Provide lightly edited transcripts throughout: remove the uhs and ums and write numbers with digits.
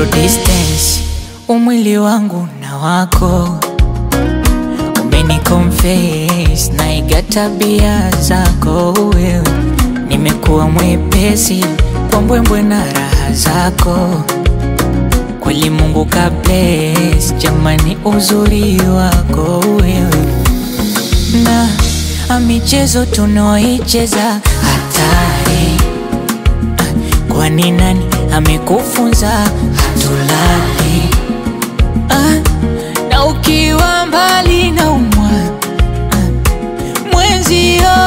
distance, umwili wangu na wako umeniconfess, naiga tabia zako wewe. Nimekuwa mwepesi kwa mbwembwe na raha zako, kweli Mungu ka bless, jamani uzuri wako wewe. Na michezo tunaoicheza hatari, kwani nani amekufunza hatulali? Na ukiwa mbali na umwa mwenzio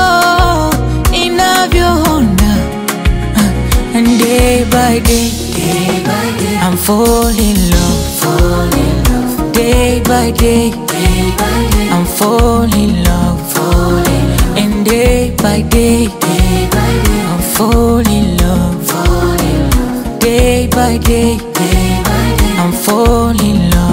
inavyoona, and day by day, I'm falling in love, day by day, I'm falling in love, and day by day, I'm falling in love, day by day, I'm falling in love.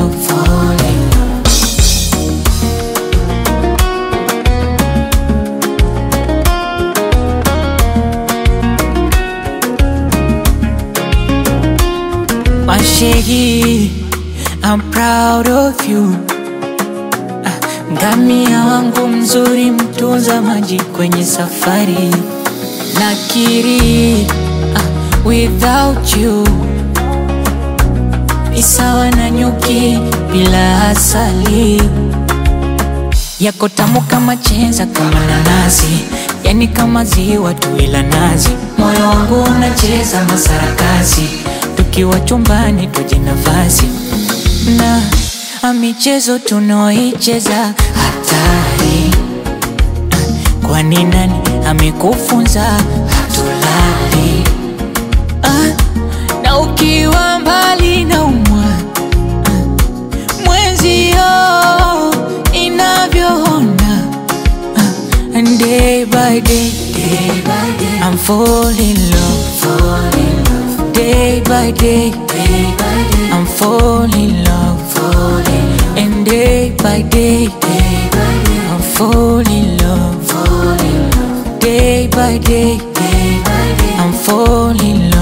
Mashegi, I'm proud of you. Ngamia wangu mzuri, mtunza maji kwenye safari. Nakiri, without you ni sawa na nyuki bila asali. Yako tamu kama chenza, kama nanasi, yani kama ziwa tu ila nazi. Moyo wangu unacheza masarakasi, tukiwa chumbani tuje nafasi. Na michezo tunaoicheza hatari, kwani nani amekufunza hatulali? Na ukiwa mbali na umwa mwenzio inavyoona, and day by day, I'm falling in love, day by day, I'm falling in love, and day by day, I'm falling in love, day by day, I'm falling in love.